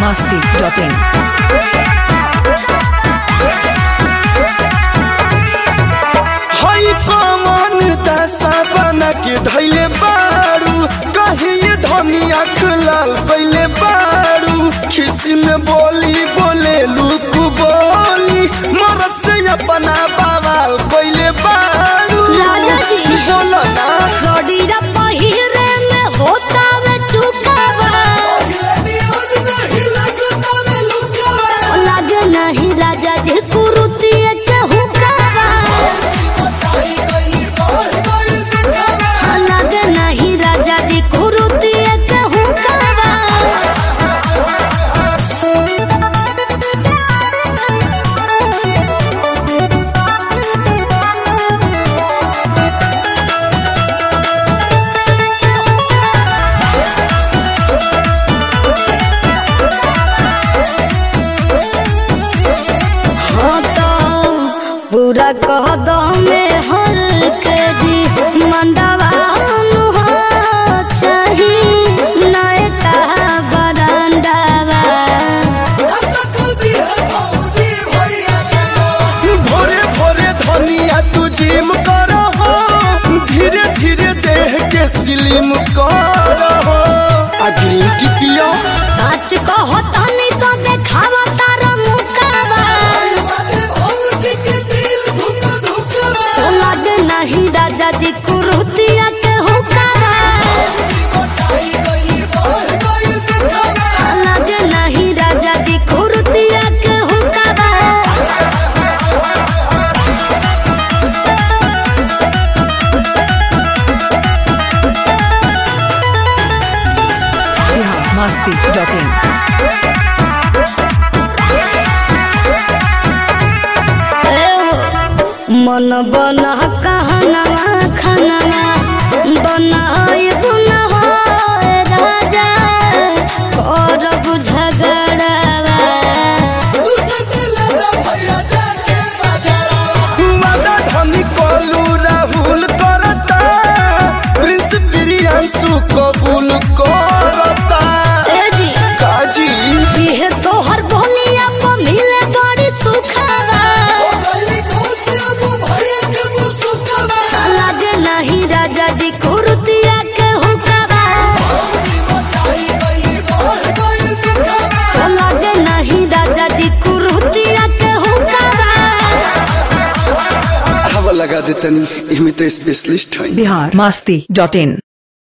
biharmasti.in हई कमन दशा बना के धैले बारू कहीं धनिया लाल पहले बारू खिसी में बोली बोले लुक बोली मरद से अपना बवाल पहले बारू राजा जी बोलो ना सड़ीरा पहिरे में होता वे चुकावा लगे नहीं राजा जी कुरुतिए के हुकावा लगे नहीं राजा जी कुरुतिए के हुकावा पूरा कह दो में हर के दी मंडवा चाहिए नए कहा बरंडवा भोरे भोरे धनिया तू जिम करो हो धीरे धीरे देह के स्लिम करो आ ग्रीन टी पियो सच कहो तनी तो देखावा तारा मुकावा तो लगे नहीं राजा जी कुरुतिया के हुकावा लगे नहीं राजा जी कुरुतिया के हुकावा biharmasti.in मन बना कहनवा खनवा बनाए बुना हो राजा और बुझगड़वा वादा धनी कोलू राहुल करता प्रिंस प्रियांशु कबूल करता ए जी काजी ये तोहर बोलिया पर मिले बड़ी सुखावा लगे नहीं राजा जी कुरुतिया के हुकावा लगे नहीं राजा जी कुरुतिया के हुकावा हवा लगा दे तनी इमे तो स्पेशलिस्ट है biharmasti.in